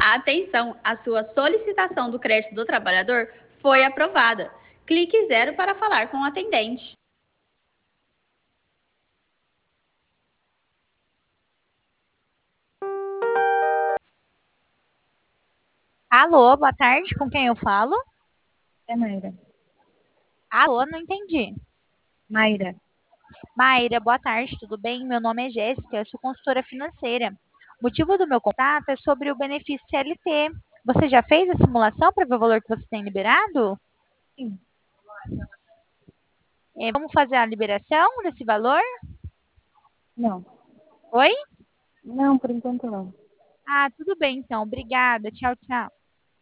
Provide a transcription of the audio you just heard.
Atenção, a sua solicitação do crédito do trabalhador foi aprovada. Clique zero para falar com o atendente. Alô, boa tarde, com quem eu falo? É Mayra. Alô, não entendi. Mayra. Maíra, boa tarde, tudo bem? Meu nome é Jéssica, eu sou consultora financeira. O motivo do meu contato é sobre o benefício CLT. Você já fez a simulação para ver o valor que você tem liberado? Sim. Vamos fazer a liberação desse valor? Não. Oi? Não, por enquanto não. Ah, tudo bem então, obrigada. Tchau, tchau.